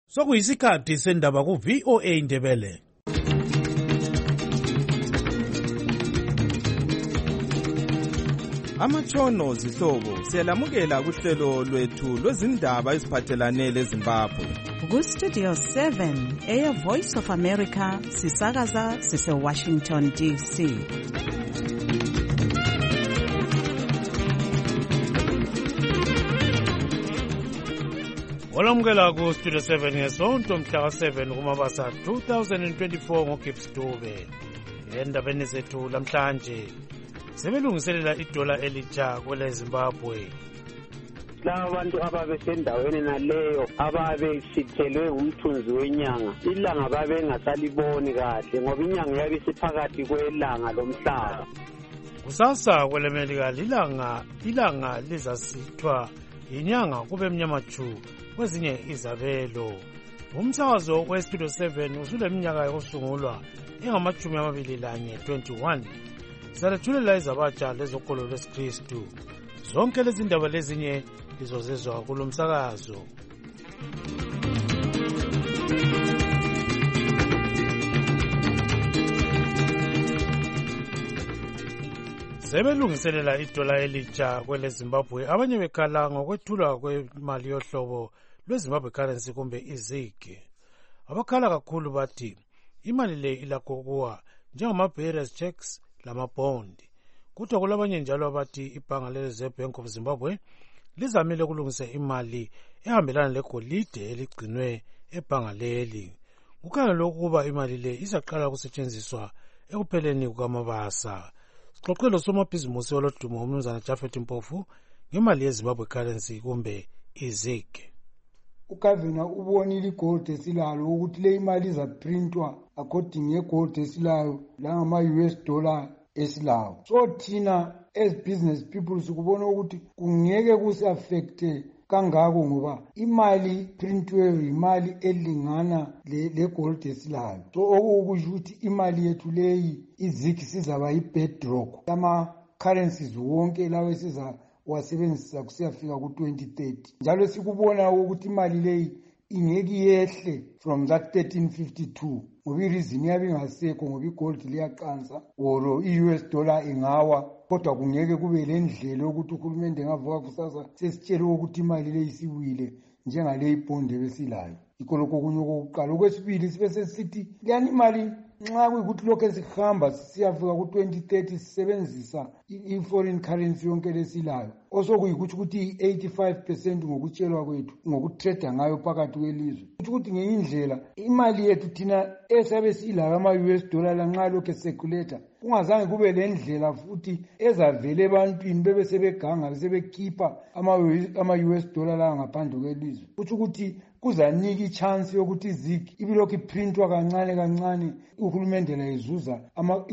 Sokuyisikhathi sendaba ku-VOA Indebele. Amatshono zihlobo siyalamukela kuhlelo lwethu lwezindaba eziphathelane leZimbabwe. Ku-Studio 7 Air Voice of America sisakaza sise-Washington DC. Olamukela ku-Studio 7 ngesonto mhla ka-7 kuMabasa 2024 ngoGibbs Dube. Endabeni zethu lamhlanje sebelungiselela idola elitsha kwele Zimbabwe. Laba bantu ababesendaweni naleyo ababesithelwe ngumthunzi wenyanga, ilanga babengasaliboni kahle ngoba inyanga yabe isiphakathi kwelanga lomhlaba. Kusasa kwelemelika ilanga lizasithwa inyanga kube mnyama chu kwezinye izabelo. Umsakazo we-Studio 7 usuleminyaka yokusungulwa engama-21 21. Salethulela izabatsha lezokolo lwesikristu. Zonke lezi ndaba lezinye lizozezwa kulo msakazo. Sebelungiselela idola elitsha kwele Zimbabwe, abanye bekhala ngokwethulwa kwemali yohlobo lweZimbabwe currency kumbe izig. Abakhala kakhulu bathi imali le ilakho kuwa njengama-bearers checks lamabhondi. Kuthiwa kulabanye njalo abathi ibhanga le-Reserve Bank of Zimbabwe lizamile ukulungisa imali ehambelana legolide eligcinwe ebhanga leli. Kukhanya lokhu kuba imali le izaqala ukusetshenziswa ekupheleni kukaMabasa. Sixoxele somabhizimusi olodumo uMnumzana Jafet Mpofu ngemali yeZimbabwe currency kumbe izig. Ugavana ubonile igold esilalo ukuthi le imali izaprintwa according yegold esilayo langama-US dollar esilayo. So thina as business people sikubona ukuthi kungeke kusi-affecte kangako ngoba imali printweyo imali elingana le-gold esilayo. So okukusho ukuthi imali yethu leyi izig sizaba yi-bedrock ama-currencies wonke lawo wasebenzisa kusiyafika ku-2030. Njalo sikubona ukuthi imali leyi ingeke yehle from that 1352 ngoba ireason yabe ingasekho ngoba igold liyaqansa or i-US dollar ingawa, kodwa kungeke kube le ndlela yokuthi uhulumende ngavuka kusasa sesitshele ukuthi imali leyi isiwile njengale ibhondi ebesilayo. Yikho lokho okunye okokuqala. Okwesibili sibe sesithi leyani imali nxa kuyikuthi lokhu esihamba siyafika ku-2030 sisebenzisa i-foreign currency yonke lesilayo, osokuyikuthi ukuthi i-85% ngokutshelwa kwethu ngokutreda ngayo phakathi kwelizwe. Ukuthi ngenye indlela imali yethu thina esabe siyilayo ama-US dollar lanxa lokhu eseculator kungazange kube le ndlela futhi ezavele ebantwini bebe sebeganga sebekhipha ama-US dollar la ngaphandle kwelizwe. Ukuthi kuzanika ichance yokuthi izig ibilokhu iprintwa kancane kancane, uhulumende la izuza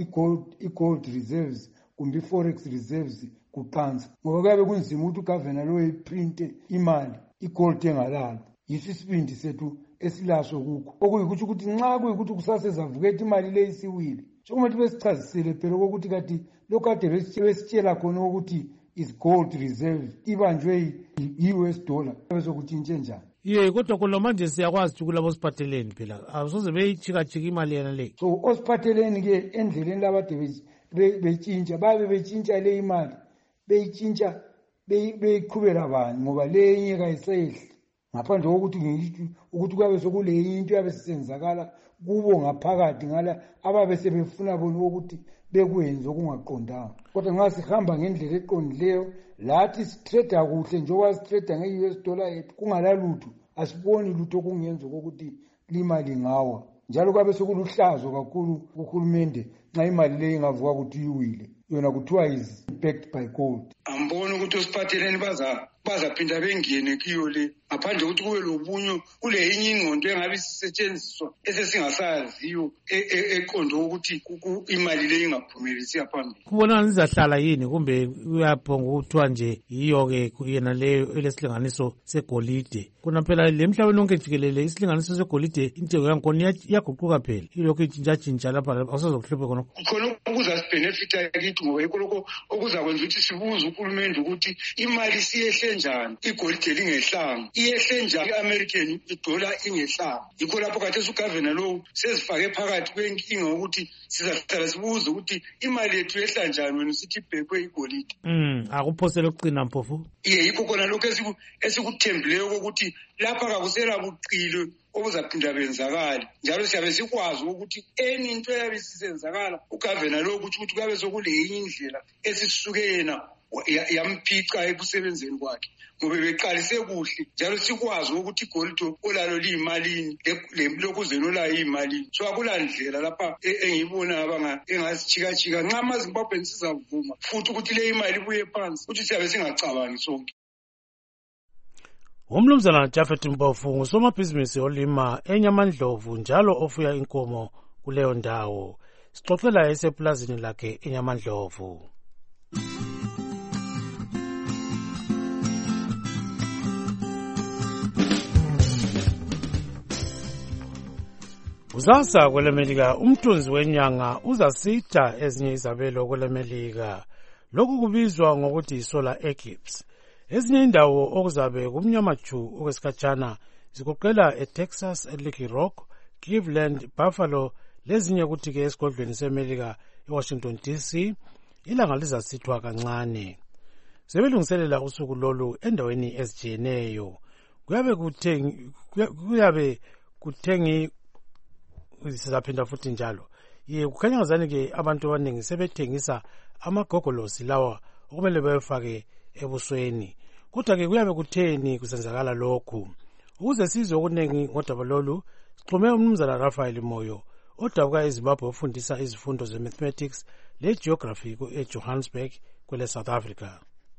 i-gold reserves kumbe i-forex reserves kuqansa, ngoba kuyabe kunzima ukuthi ugavana lo iprinte imali igold engalalo. Yiso isibindi sethu esilaso kukho, okuyikuthi ukuthi nxa kuyikuthi kusasa ezavuketha imali le isiwile sokumele besichazisele phela ukuthi kati lokhu kade besitshela khona ukuthi is gold reserve ibanjwe i-US dollar besokuthi intshe njani. Kodwa khona manje siyakwazi ukuthi kulabo siphatheleni phela asoze beyijika-jika imali yana le. So osiphatheleni-ke endleleni labade betshintsha babe betshintsha le imali beyitshintsha beyiqhubela bani ngoba le enye kayisehle, ngaphandle kokuthi kuyabe sokule into yabe sisenzakala kubo ngaphakathi ngala ababe sebefuna bona ukuthi bekwenze okungaqondanga. Kodwa nxa sihamba ngendlela eqondileyo lathi sitreda kuhle njengoba sitreda nge-US dollar yethu kungalalutho, asiboni lutho okungenza kokuthi limali ngawa. Njalo kwabe sokuluhlazo kakhulu kuhulumende nxa imali leyi ingavuka ukuthi iwile, yona kuthiwa is backed by gold. Ambona ukuthi osiphatheleni bazaphinda bengene kiyo le ngaphandle ukuthi kube lobunyo kule yinye ingqondo engabe isisetshenziswa esesingasaziyo eqondo ukuthi imali le ingaphumelisi yaphambili. Kubona nizahlala yini kumbe uyaphonga ukuthiwa nje yiyo-ke yena leyo elesilinganiso segolide? Kuna phela le mhlabeni wonke jikelele isilinganiso segolide intengo yakhona iyaguquka phela ilokhu itshintshatshintsha lapha awusazokuhluphe khona ukuzasibheka benefit akithi ngoba yikho lokho okuzakwenza ukuthi sibuze uhulumende ukuthi imali siyehle njani, igolide lingehlanga iyehle njani, i-American idola ingehlanga. Yikho lapho khathesi ugovernor lo sezifake phakathi kwenkinga ukuthi sizahlala sibuze ukuthi imali yethu yehla njani wena sithi ibhekwe igolide. Akuphosele ukuqina Mpofu. Yikho khona lokho esikuthembileyo ukuthi lapha kakusela buqilo obuzaphinda benzakala, njalo siyabe sikwazi ukuthi enye into eyabe isenzakala ugovernor lo ukuthi kuyabe sokule indlela esisuke yena yamphica ekusebenzeni kwakhe ngoba beqalise kuhle, njalo sikwazi ukuthi igolide olalo liyimalini lokuzeni olayo iyimalini. So akulandlela lapha engiyibona engasichika nxa amaZimbabwe sizavuma futhi ukuthi le imali ibuye phansi ukuthi siyabe singacabangi sonke. Umnumzana Japhet Mpofu ngusomabhizinisi olima eNyamandlovu njalo ofuya inkomo kuleyo ndawo. Sixoxela eseplazini lakhe eNyamandlovu. Kusasa kwelemelika umthunzi wenyanga uzasitha ezinye izabelo kwelemelika. Lokhu kubizwa ngokuthi solar eclipse. Ezinye indawo okuzabe kumnyama ju okwesikhatshana zigoqela eTexas, eLittle Rock, Cleveland, Buffalo lezinye kuthi-ke esigodlweni semelika eWashington DC ilanga lizasithwa kancane. Sebelungiselela usuku lolu endaweni ezijiyeneyo. Kuyabe kuthengi sizaphinda futhi njalo. Kukhanya ngazani-ke abantu abaningi sebethengisa amagogolosi lawa okumele befake ebusweni. Kodwa-ke kuyabe kutheni kusenzakala lokhu? Ukuze sizwe okunengi ngodaba lolu, sixhume umnumzana Raphael Moyo odabuka eZimbabwe ofundisa izifundo ze-mathematics le-geography eJohannesburg kwele South Africa.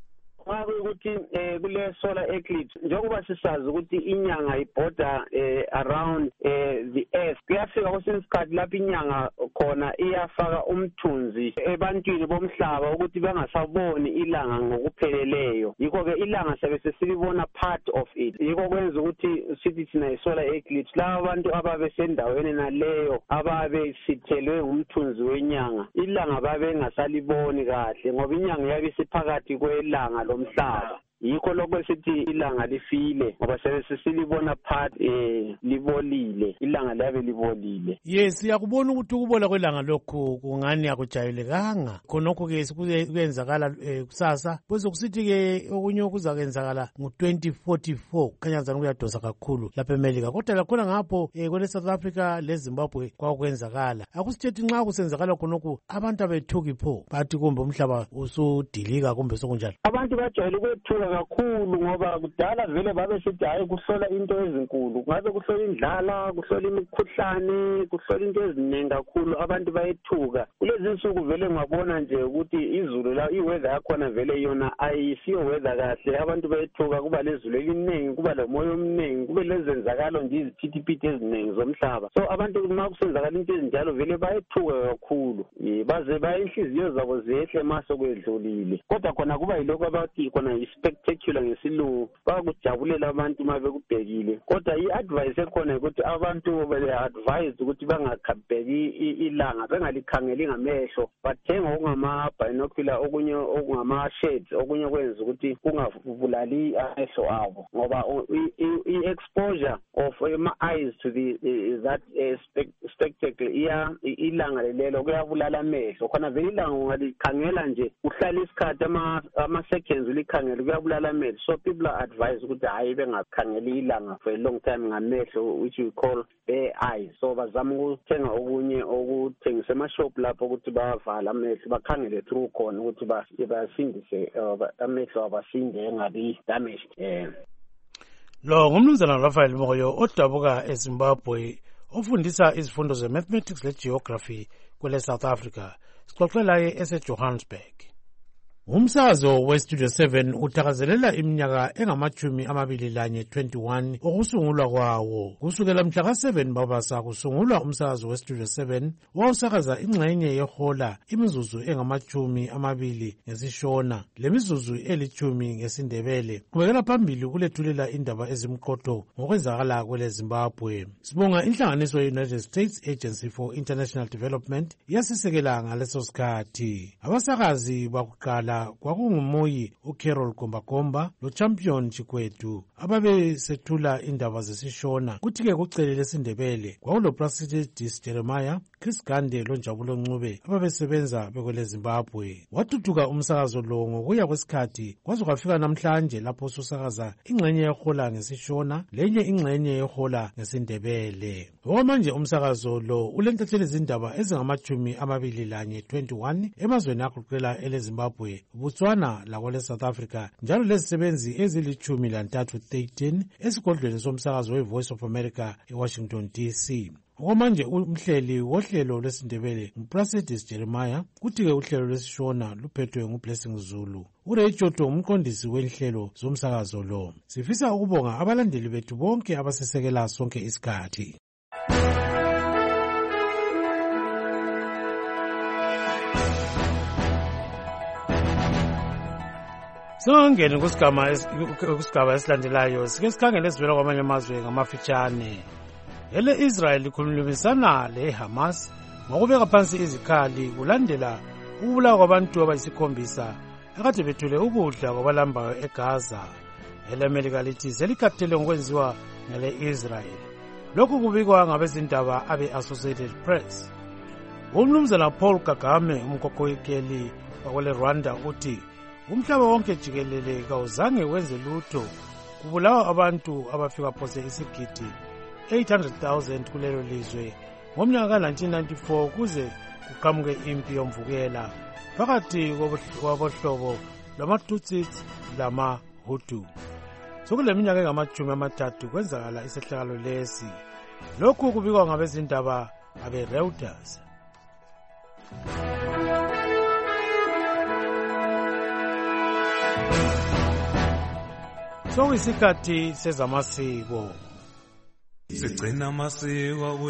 Ukuthi kule solar eclipse njengoba sisazi ukuthi inyanga ibhoda around the earth, kuyafika kwesinye isikhathi lapho inyanga khona iyafaka umthunzi ebantwini bomhlaba ukuthi bangasaboni ilanga ngokupheleleyo. Yikho-ke ilanga siyabe sesilibona part of it. Yikho kwenza ukuthi sithi thina i-solar eclipse laba abantu ababesendaweni naleyo ababesithelwe ngumthunzi wenyanga ilanga babengasaliboni kahle ngoba inyanga yabe isiphakathi kwelanga lomhlaba. Yikho lokho sithi ilanga lifile ngoba sesilibona part libolile, ilanga liyabe libolile. Yes, siyakubona ukuthi ukubola kwelanga lokhu kungani akujayelekanga. Khonokho-ke kuyenzakala kusasa bese kusithi-ke okunye okuzakwenzakala ngo-2044 khanya zani kuyadonsa kakhulu lapha emelika. Kodwa lakhona ngapho kwele South Africa leZimbabwe kwakwenzakala. Akusithethi nxa kusenzakala khonokho abantu abethuki pho bathi kumbe umhlaba usudilika kumbe sokunjalo. Abantu bajwayele ukwethuka kakhulu ngoba kudala vele babesithi hayi kuhlola into ezinkulu, ngabe kuhlola indlala, kuhlola imikhuhlane, kuhlola into eziningi kakhulu, abantu bayethuka. Kulezi nsuku vele ngabona nje ukuthi izulu la iweather yakhona vele yona ayisiyo weather kahle, abantu bayethuka, kuba lezulu eliningi, kuba lomoya omningi, kube lezenzakalo nje iziphithiphithi eziningi zomhlaba. So abantu uma kusenzakala into ezinjalo vele bayethuka kakhulu, baze bayinhliziyo zabo zehle maso kwedlulile. Kodwa khona kuba yiloko abathi khona spectacular ngesilungu, bakujabulela abantu uma bekubhekile. Kodwa i-advice ekhona ukuthi abantu bele-advised ukuthi bangakhabheki ilanga, bengalikhangeli ngamehlo, bathenga okungama-binocular, okunye okungama-shades, okunye kwenza ukuthi kungavulali amehlo abo ngoba i-exposure of ama-eyes to that spectacle ilanga lelo kuyabulala amehlo. Khona vele ilanga ungalikhangela nje uhlala isikhathi ama-seconds ulikhangela kuyabulala amehlo. So people are advised ukuthi hayi bengakhangeli ilanga for a long time ngamehlo, which we call bare eyes. So bazama ukuthenga okunye okuthengisa emashop lapho ukuthi bavala amehlo, bakhangele through khona ukuthi basindise amehlo abasinde engabi damaged. Lo ngumnumzana Raphael Moyo odabuka eZimbabwe ofundisa izifundo ze-mathematics le-geography kwele South Africa. Sixoxela eseJohannesburg. Umsakazo weStudio 7 uthakazelela iminyaka engama-21 okusungulwa kwawo. Kusukela mhla ka-7 Mbabasa kusungulwa umsakazo weStudio 7 owawusakaza ingxenye yehola imizuzu engama-20 ngesishona lemizuzu eli-10 ngesindebele. Kubekela phambili kulethulela indaba ezimqotho ngokwenzakala kwele Zimbabwe. Sibonga inhlanganiso ye-United States Agency for International Development yasisekela ngaleso sikhathi. Abasakazi bakuqala kwakungumoyi uCarol Gombakomba loChampion Chikwethu ababesethula indaba zesishona. Kuthi-ke kucele lesindebele kwakuloPlacidius Jeremiah, Chris Gande loNjabulo Ncube ababesebenza bekwele Zimbabwe. Wathuthuka umsakazo lo ngokuya kwesikhathi kwaze kwafika namhlanje lapho usakaza ingxenye yehola ngesishona lenye ingxenye yehola ngesindebele. Okwamanje umsakazo lo ulentatheli izindaba ezingama-21 emazweni agoqela eleZimbabwe, Botswana lakwele South Africa, njalo lezisebenzi ezili-13 esigodlweni somsakazo weVoice of America eWashington DC. Okwamanje umhleli wohlelo lwesindebele nguPlacidius Jeremiah, kuthi-ke uhlelo lwesishona luphethwe nguBlessing Zulu. uRay Joto umqondisi wenhlelo zomsakazo lo. Sifisa ukubonga abalandeli bethu bonke abasesekela sonke isikhathi. Singangeni kusigaba esilandelayo sike sikhangele esivela kwamanye amazwe ngamafitshane. Israel ikhulumisana leHamas ngokubeka phansi izikhali kulandela ukubulawa kwabantu abayisikhombisa akade bethule ukudla kwabalambayo eGaza. America lithi selikhathele ngokwenziwa ngale Israel. Lokhu kubikwa ngabezindaba abe-Associated Press. Umnumzana Paul Kagame umkhokheli wakwele Rwanda uthi umhlaba wonke jikelele kawuzange wenze lutho kubulawa abantu abafika phose isigidi 800,000 kulelo lizwe ngomnyaka ka-1994 kuze kuqhamuke impi yomvukela phakathi kwabohlobo lwama-Tutsi lama-Hutu. Sokule minyaka engama-30 kwenzakala isehlakalo lesi. Lokhu kubikwa ngabezindaba abe-Reuters. Sokuyisikhathi sezamasiko. Sigcina amasiko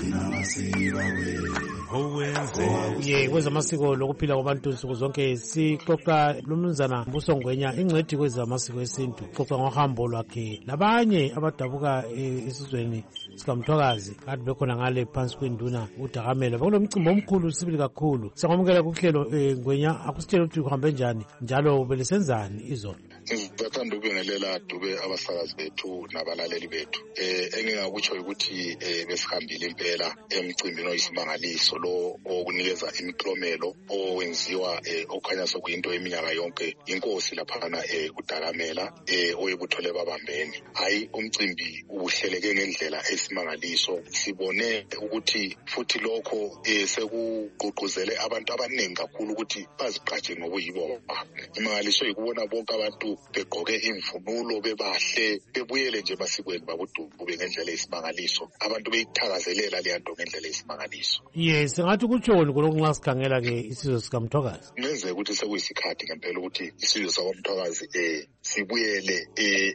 owenze kwezamasiko lokuphila kwabantu nsuku zonke. Sixoxa lumnumzana Mbusongwenya ingcedi kwezamasiko esintu, xoxa ngohambo lwakhe labanye abadabuka esizweni sikaMthwakazi kade bekhona ngale phansi kwenduna uDakamela. Bekulomcimbi omkhulu sibili kakhulu. Siyamukela kuhlelo Ngwenya, akusitshela ukuthi kuhambe njani njalo belisenzani izolo. Ngizathanda ukubingelela Dube abasakazi bethu nabalaleli bethu. Engingakutsho ukuthi besihambile impela emcimbini oyisimangaliso lo okunikeza imiklomelo owenziwa okhanya sokuyinto eminyaka yonke inkosi laphana kuDakamela oyebuthole babambeni. Hayi, umcimbi uhleleke ngendlela esimangaliso. Sibone ukuthi futhi lokho sekugqugquzele abantu abaningi kakhulu ukuthi bazigqaje ngobuyibo. Imangaliso ikubona bonke abantu begqoke imvunulo bebahle bebuyele nje masikweni babudube ngendlela esimangaliso. Abantu beyithakazelela le nto ngendlela esimangaliso. Yes, ngathi kutshoni kuloko nxa sikhangela ke isizwe sikaMthwakazi. Ngenzeka ukuthi sekuyisikhathi ngempela ukuthi isizwe sakaMthwakazi sibuyele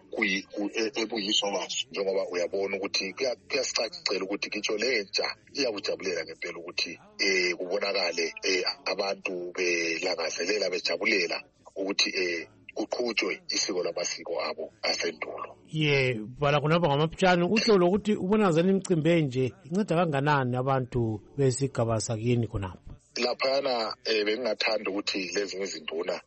ebuyiso baso, njengoba uyabona ukuthi kuyasicacela ukuthi kitsho lentsha iyakujabulela ngempela ukuthi kubonakale abantu belangazelela bejabulela ukuthi kuqhutshwe isiko lamasiko abo asendulo. Bala khonapha ngamapitshane uhlelo lokuthi ubonakazana imicimbi enje inceda kanganani abantu besigaba sakini khonapha. Laphana bengingathanda ukuthi lezi izinduna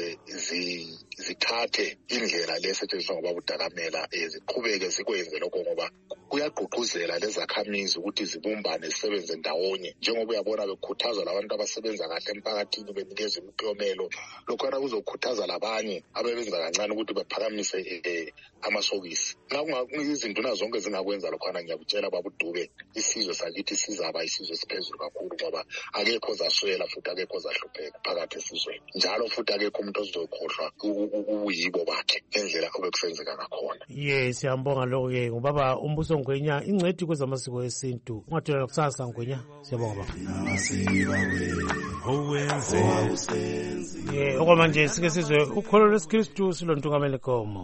zithathe indlela lesetshenziswa ngoba uDakamela ziqhubeke zikwenze lokho ngoba kuyagqugquzela lezakhamizi ukuthi zibumbane zisebenze ndawonye, njengoba uyabona bekhuthaza labantu abasebenza kahle emphakathini benikeza imiklomelo. Lokhana kuzokhuthaza labanye ababenza kancane ukuthi baphakamise amasokisi. Izinduna zonke zingakwenza lokhana ngiyakutshela babudube isizwe sakithi sizaba isizwe esiphezulu kakhulu ngoba akekho zaswela futhi akekho zahlupheka phakathi esizweni, njalo futhi akekho umuntu ozokhohlwa ubuyibo bakhe ngendlela obekusenzeka ngakhona. Siyambonga lokho-ke ngubaba Umbuso Ngwenya ingcedi kwezamasiko esintu. Ungathola kusasa Ngwenya. Siyabonga baba. Okwamanje sike sizwe ukholo lwesikristu silontungamele Komo.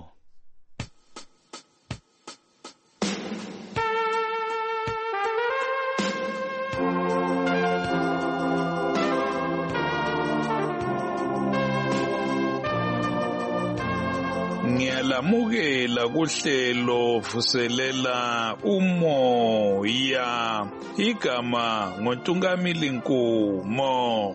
Ngiyalamukela kuhlelo vuselela umoya. Igama ngoNtungamili Nkumo.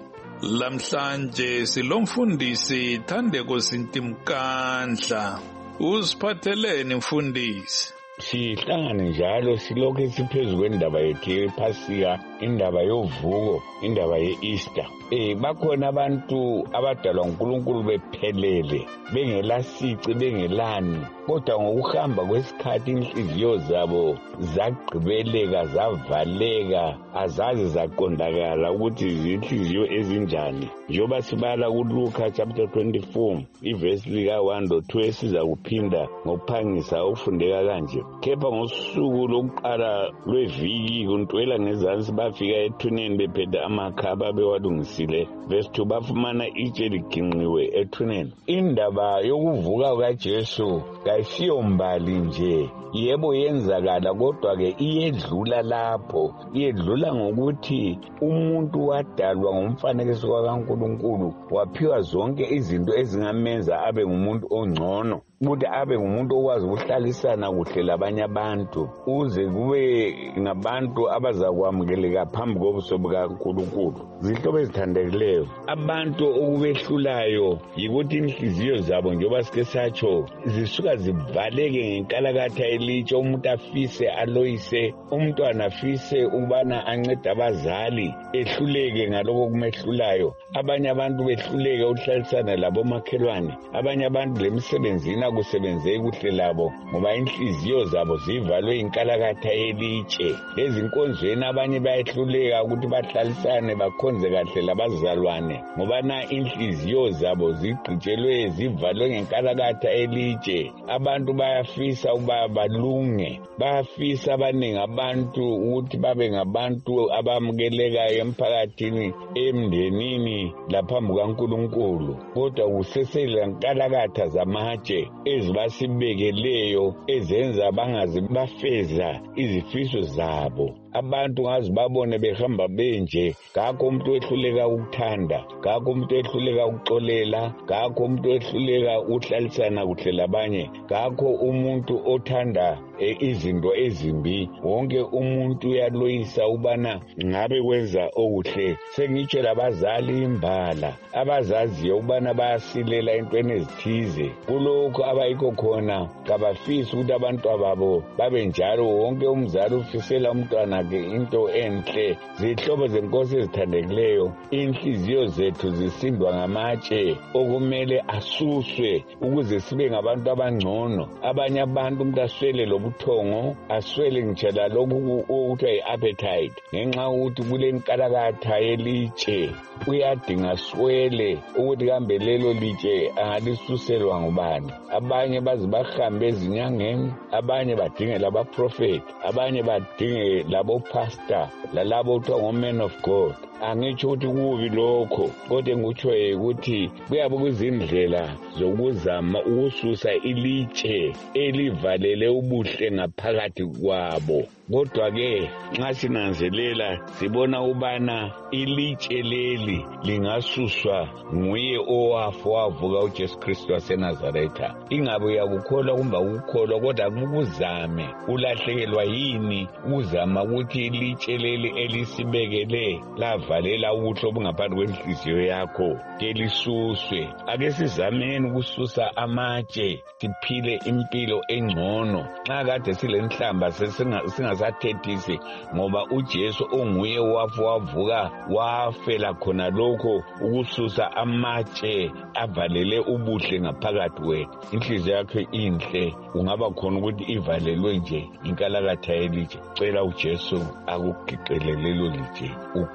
Lamhlanje silomfundisi Thandeko Sintimkandla. Usiphatheleni mfundisi? Sihlangane njalo silokhu siphezu kwendaba yethu yePhasika, indaba yovuko, indaba ye-Easter. Bakhona abantu abadalwa uNkulunkulu bephelele, bengelasici, bengelani, kodwa ngokuhamba kwesikhathi inhliziyo zabo zagqibeleka, zavaleka, azazi zaqondakala ukuthi zinhliziyo ezinjani. Njengoba sibala kuLuka chapter 24 ivesi lika 1-2 esiza kuphinda ngokuphangisa ukufundeka kanje. Kepha ngosuku lokuqala lweviki kuntwela ngezansi bafika ethuneni bephethe amakhaba bewalungisile. Verse 2 bafumana itshe liginqiwe ethuneni. Indaba yokuvuka kaJesu kayisiyo mbali nje, yebo yenzakala, kodwa-ke iyedlula lapho. Iyedlula ngokuthi umuntu wadalwa ngomfanekiso kaNkulunkulu, waphiwa zonke izinto ezingamenza abe ngumuntu ongcono, ukuthi abe ngumuntu okwazi ukuhlalisana kuhle labanye abantu, uze kube ngabantu abazakwamukeleka phambi kobuso bukaNkulunkulu. Zihlobo ezithandekileyo, abantu okubehlulayo yikuthi inhliziyo zabo, njengoba sike satsho, zisuka zivaleke ngenkalakatha elitshe. Umuntu afise aloyise, umntwana afise ukubana ancede abazali, ehluleke ngaloko kumehlulayo. Abanye abantu behluleke ukuhlalisana labomakhelwane, abanye abantu lemisebenzini akusebenzeki kuhle labo ngoba inhliziyo zabo zivalwe inkalakatha elitshe. Ezinkonzweni abanye bayehluleka ukuthi bahlalisane bakhonze kahle labazalwane ngoba na inhliziyo zabo zigqitshelwe, zivalwe ngenkalakatha elitshe. Abantu bayafisa ukuba balunge, bayafisa abaningi abantu ukuthi babe ngabantu abamukelekayo emphakathini, emndenini, laphambi kukaNkulunkulu, kodwa kusesela nkalakatha zamatshe ezibasibekeleyo ezenza bangazi bafeza izifiso zabo. Abantu ngazi babone behamba benje, ngakho umuntu wehluleka ukuthanda, ngakho umuntu wehluleka ukuxolela, ngakho umuntu wehluleka ukuhlalisana kuhle labanye, ngakho umuntu othanda izinto ezimbi. Wonke umuntu uyaloyisa ubana ngabe kwenza okuhle. Sengitsho labazali imbala abazaziyo ubana bayasilela entweni ezithize, kulokho abayikho khona kabafisi ukuthi abantu ababo babe njalo. Wonke umzali ufisela umntwana into enhle. Zihlobo zenkosi ezithandekileyo, inhliziyo zethu zisindwa ngamatshe okumele asuswe ukuze sibe ngabantu abangcono. Abanye abantu umuntu aswele lobuthongo, aswele ngitshela lokhu okuthiwa yi-appetite, ngenxa ukuthi kule nkalakatha yelitshe uyadinga swele ukuthi kambe lelo litshe angalisuselwa ngubani. Abanye bazi bahambe ezinyangeni, abanye badinge labaprofeti, abanye badinge labopastor lalabo kuthiwa ngo-men of God. Angitsho ukuthi kubi lokho, kodwa ngikutsho ukuthi kuyabe kuzindlela zokuzama ukususa ilitshe elivalele ubuhle ngaphakathi kwabo. Kodwa-ke nxa sinanzelela sibona ubana ilitshe leli lingasuswa nguye owafa wavuka uJesu Kristu waseNazaretha. Ingabe uyakukholwa kumbe ukukholwa, kodwa kukuzame ulahlekelwa yini uzama ukuthi ilitshe leli elisibekele lavalela ubuhle obungaphansi kwenhliziyo yakho ke lisuswe. Ake sizameni ukususa amatshe siphile impilo engcono. Nxa kade silenhlamba singasathethisi ngoba uJesu onguye wafa wavuka wafela khona lokho ukususa amatshe avalele ubuhle ngaphakathi kwethu. Inhliziyo yakho inhle, ungaba khona ukuthi ivalelwe nje inkalakatha yelitshe. Cela uJesu akugiqele lelo litshe, ukhulule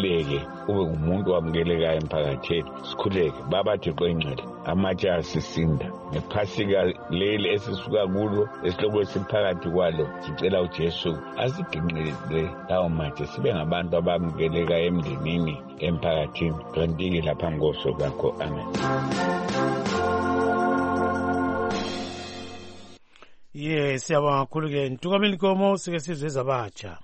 sikhuleke ube umuntu wamukelekayo emphakathini, sikhuleke babathi qengcele amatshe asisinda. Ngephasika leli esisuka kulo esihloko esiphakathi kwalo sicela uJesu asiginqele lawo matshe sibe ngabantu abamukelekayo emndenini, emphakathini. Tontike lapha ngoso kwakho. Amen. Yes, siyabonga kakhulu ke Ntukameli Nkomo, sike sizwe ezabatsha.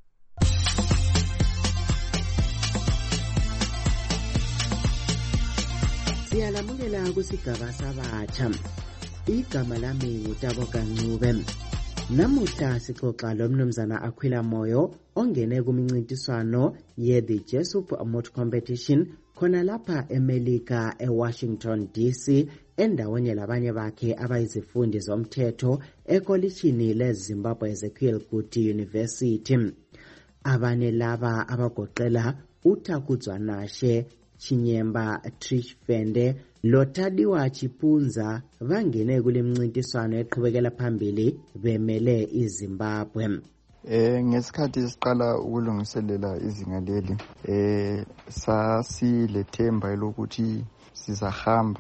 Siyalamukela kusigaba sabatsha. Igama lami nguTaboka Ncube. Namuhla sixoxa lomnumzana Aquila Moyo ongene kumincintiswano ye-The Jesup Motor Competition khona lapha eMelika eWashington DC endaweni labanye bakhe abayizifundi zomthetho ekolishini leZimbabwe Ezekiel Kuti University. Abane laba abagoqela uTakuzwanashe Chinyemba Trish Fende loTadiwa Chipunza bangene kulemncintiswano eqhubekela phambili bemele iZimbabwe. Ngesikhathi siqala ukulungiselela izinga leli sasilethemba elokuthi sizahamba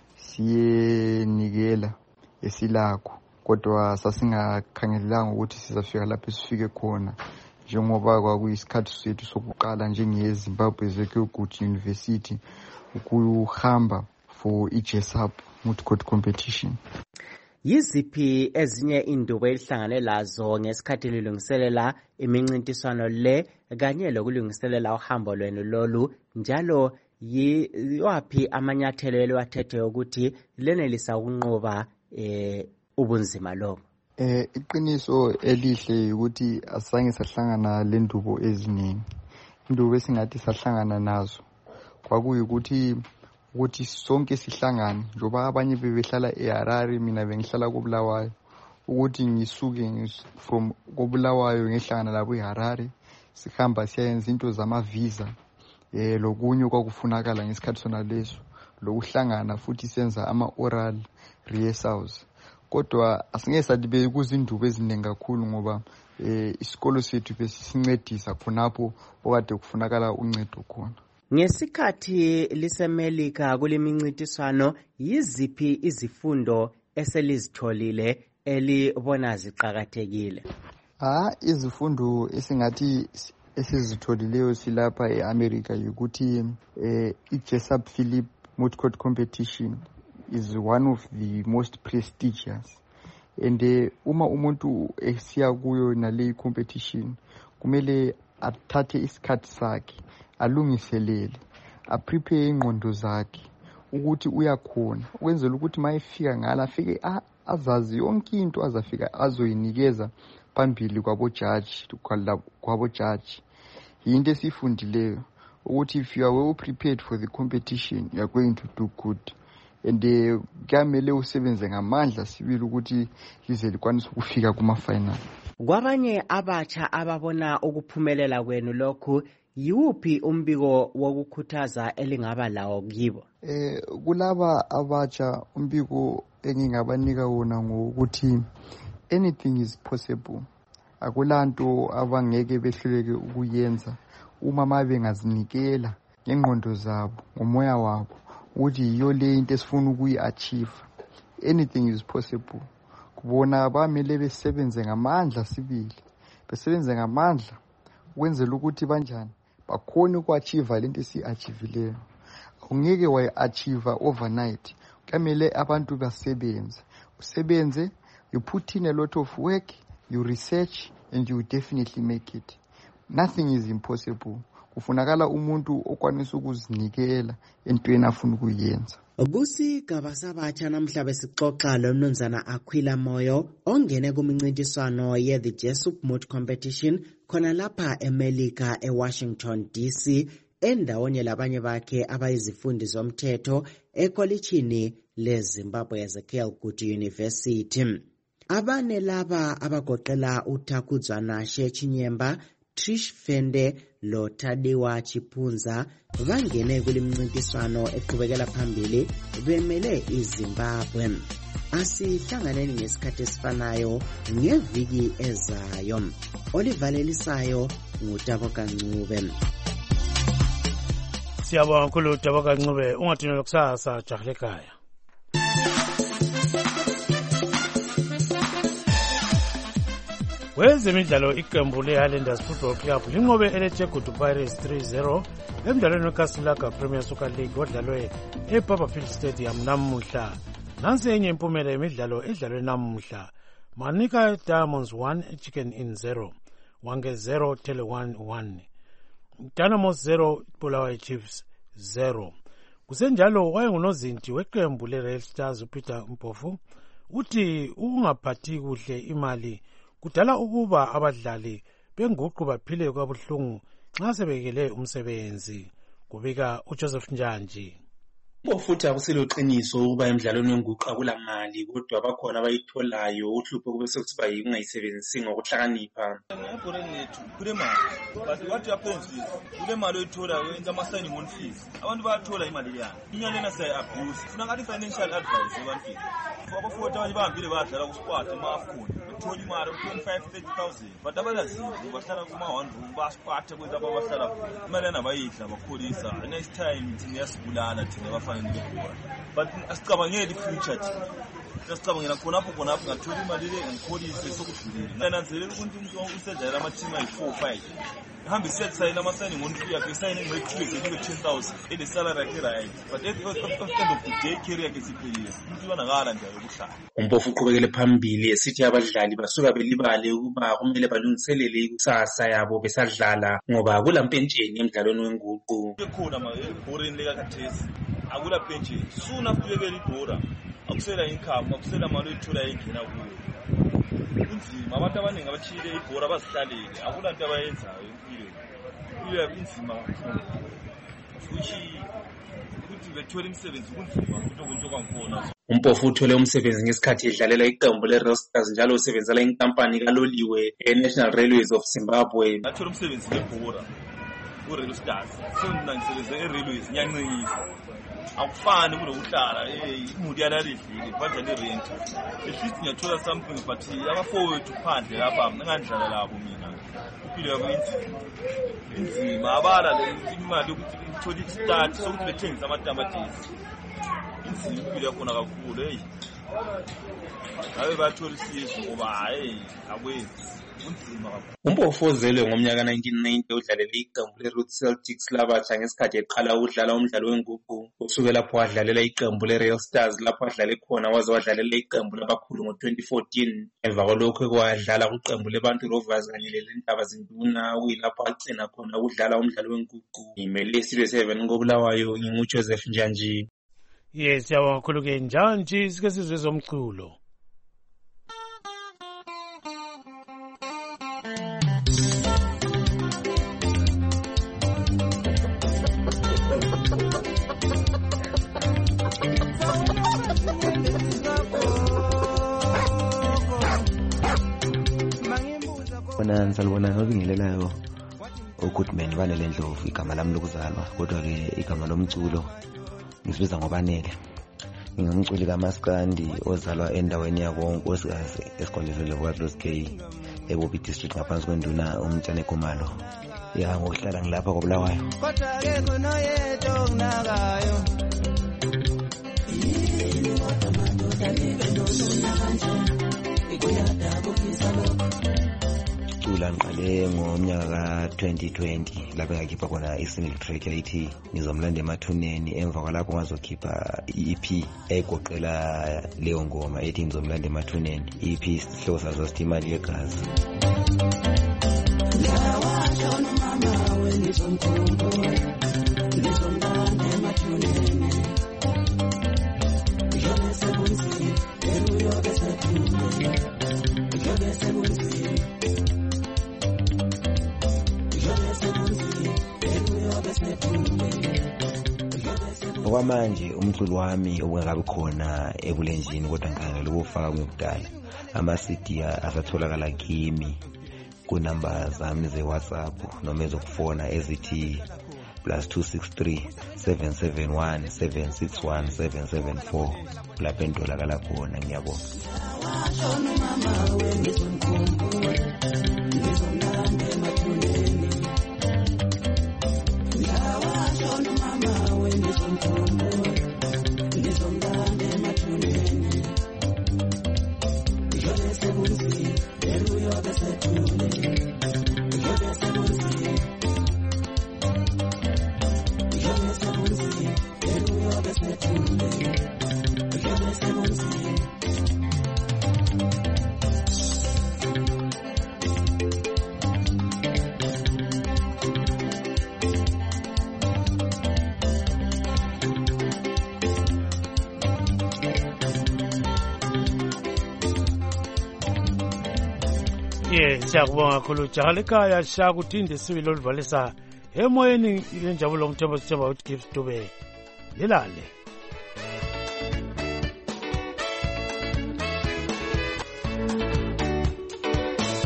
siyenikela esilakho, kodwa sasingakhangelelanga ukuthi sizafika lapho sifike khona njengoba kwakuyisikhathi sethu sokuqala njengeZimbabwe Ezekiel Kuti University ukuhamba for iJesup Motor Court Competition. Yiziphi ezinye indubo elihlangane lazo ngesikhathi lilungiselela imincintiswano le kanye lokulungiselela uhambo lwenu lolu, njalo yiwaphi amanyathelo eliwathethe ukuthi lenelisa ukunqoba ubunzima lobo? Iqiniso elihle ukuthi asange sahlangana lendubo eziningi. Indubo esingathi sahlangana nazo kwakuyikuthi sonke sihlangane, njoba abanye bebehlala eHarare mina bengihlala koBulawayo, ukuthi ngisuke from koBulawayo ngehlangana labo eHarare sihamba siyenza into zamavisa lokunye kwakufunakala ngesikhathi sona leso, lokuhlangana futhi senza ama-oral rehearsals. Kodwa asingeke sathi bekuzindubo eziningi kakhulu ngoba isikolo sethu besisincedisa khonapho okade kufunakala uncedo khona. Ngesikhathi liseMelika kulemincintiswano, yiziphi izifundo eselizitholile elibona ziqhakathekile? Izifundo esingathi esizitholileyo silapha eAmerica ukuthi iJesup Philip Motor Court Competition is one of the most prestigious, and uma umuntu esiya kuyo nale competition kumele athathe isikhathi sakhe, alungiselele, aprepare ingqondo zakhe ukuthi uyakhona, ukwenzela ukuthi mayefika ngala afike azazi yonke into azafika azoyinikeza phambili kwabojaji. Yinto esifundileyo ukuthi if you are well prepared for the competition, you are going to do good. And kuyamele usebenze ngamandla sibili ukuthi lize likwanise ukufika kuma-final. Kwabanye abatsha ababona ukuphumelela kwenu lokhu, yiwuphi umbiko wokukhuthaza elingaba lawo kibo? Kulaba abatsha umbiko engingabanika wona ngokuthi anything is possible. Akulanto abangeke behluleke ukuyenza uma mabengazinikela ngengqondo zabo, ngomoya wabo, ukuthi yiyo le into esifuna ukuyi-achieve. Anything is possible. Kubona bamele besebenze ngamandla sibili, besebenze ngamandla ukwenzela ukuthi banjani bakhona uku-achieve lento esiyi-achievileyo. Ungeke wayi-achieve overnight, kumele abantu basebenze. Usebenze, you put in a lot of work, you research, and you definitely make it. Nothing is impossible. Kufunakala umuntu okwanisa ukuzinikela entweni afuna ukuyenza. Kusigaba sabatsha namhla besixoxa lomnumzana Aquila Moyo ongene kumincintiswano ye-The Jesup Motor Competition khona lapha eMelika eWashington DC endaweni labanye bakhe abayizifundi zomthetho ekolishini leZimbabwe Ezekiel Kuti University. Abane laba abagoqela uTakuzwanashe Chinyemba, Trish Fende loTadiwa Chipunza bangene kulimncintiswano eqhubekela phambili bemele iZimbabwe. Asihlanganeni ngesikhathi esifanayo ngeviki ezayo. Olivalelisayo nguTaboka Ncube. Siyabonga kakhulu Dabaka Ncube, ungathini kusasa jahile ekhaya. Wezemidlalo iqembu le-Highlanders Football Club linqobe ele-Tegudu Pirates 3-0 emdlalweni weCasablanca Premier Soccer League odlalwe eBarberfield Stadium namuhla. Nansi enye impumela yemidlalo edlalwe namuhla. Manika Diamonds 1, Chicken Inn 0, Wange 0, Tele 1. Dynamos 0, Bulawayo Chiefs 0. Kusenjalo wayengunozinti weqembu le-Rail Stars uPeter Mpofu uthi ukungaphathi kuhle imali kudala ukuba abadlali benguqu baphile kwabuhlungu nxa sebekele umsebenzi. Kubika uJoseph Njanji. Futhi akusilo qiniso ukuba emidlalweni wenguqu akulamali, kodwa bakhona abayitholayo. Uhlupho kube sekusiba yingayisebenzisi ngokuhlakanipha. Ebholeni lethu kulemali, but what happens is kulemali oyithola wenza ama-signing on fees. Abantu bayathola imali yani. Inyalena siyayi-abuse. Funa ngathi financial advice ebantwini. Abafowethu abanye bahambile badlala kusquad ema-Afcon. Bethola imali u-25,000-30,000. But abalaziyo bahlala kuma-1 room basquad kwenza abahlala khona. Imali yana bayidla bakholisa. Next time thina yasibulala thina bafana. But asicabangeli future thina. Sasicabangela khonapho ngathola imali le ngikholise sokudlulile. Nananzelela ukuthi umuntu usedlala ama-team ayi-4-5. Hambe siyasayina ama-signing on fee yakhe isayine ngeqhubeke kube 10,000 ele salary yakhe right. But at the end of the day career yakhe siphelile. Umuntu ubonakala nje ukuhlala. Umpofu uqhubekele phambili esithi abadlali basuka belibale ukuba kumele balungiselele ikusasa yabo besadlala ngoba kulampentsheni emidlalweni wenguqu. Ekhona ebhoreni lekakathesi. Akula pension. Soon after lebeli ibhora akusela income, akusela mali oyithola ingena kuyo. Kunzima abantu abaningi abachile ibhora bazihlalele. Akula nto abayenzayo empilweni. Impilo yabo inzima kakhulu. Ukuthi bethole imisebenzi kunzima futhi okunje kwakhona. Umpofu uthole umsebenzi ngesikhathi edlalela iqembu le-Rail Stars njalo usebenzela inkampani kaloliwe e-National Railways of Zimbabwe. Ngathole umsebenzi ngebhora ku-Rail Stars. Sengisebenze e-Railways ngiyancikisa. Akufani kunokuhlala imuli yalalidlile badlala irent. Least ngiyathola something but abafowethu phandle lapha ngingandlala labo mina. Impilo yabo inzima abala le imali ukuthi ngithole i-start sokuthi bethengisa amatamatisi. Inzima impilo yakhona kakhulu Abe bathola isizo ngoba akwenzi. Umpofu ozelwe ngomnyaka 1990 udlalela iqembu le-Root Celtics labatsha ngesikhathi eqala ukudlala umdlalo wenguqu. Kusuke lapho wadlalela iqembu le-Rail Stars lapho adlale khona waze wadlalela iqembu labakhulu ngo-2014. Emva kwalokho kwadlala kuqembu leBantu Rovers kanye lelentaba zinduna kuyilapho agcina khona ukudlala umdlalo wenguqu. Imele isizwe 7 koBulawayo nginguJoseph Njanji. Yes, siyabonga kakhulu ke Njanji, sike sizwe zomculo. Salibona ngobingelelayo uGoodman Banele Ndlovu igama lami lokuzalwa, kodwa ke igama lomculo ngisibiza ngobanele. Ngingumculi kaMaskandi ozalwa endaweni yakoNkosikazi esikoleni leWatlos K eBobby District ngaphansi kwenduna uMtshane Khumalo. Ya ngokuhlala ngilapha koBulawayo. Kodwa ke kunoyedwa onginakayo. Ngiqale ngomnyaka ka-2020 lapho ngakhipha khona i-single track ethi Ngizomlanda Emathuneni. Emva kwalapho ngazokhipha i-EP egoqela leyo ngoma ethi Ngizomlanda Emathuneni. I-EP sihloko sazo sithi Imali Yegazi. Okwamanje umculo wami ongakabi khona ebulenjini kodwa ngikhangela ukufaka kuyokudala. Ama-CD asatholakala kimi kunamba zami ze-WhatsApp noma ezokufona ezithi +263 771 761 774 lapho entolakala khona. Ngiyabonga. Siyakubonga kakhulu jaha lekhaya Shaka uthinde sibili oluvalisa emoyeni lenjabulo ngomthembo sithemba ukuthi Gibbs Dube lilale.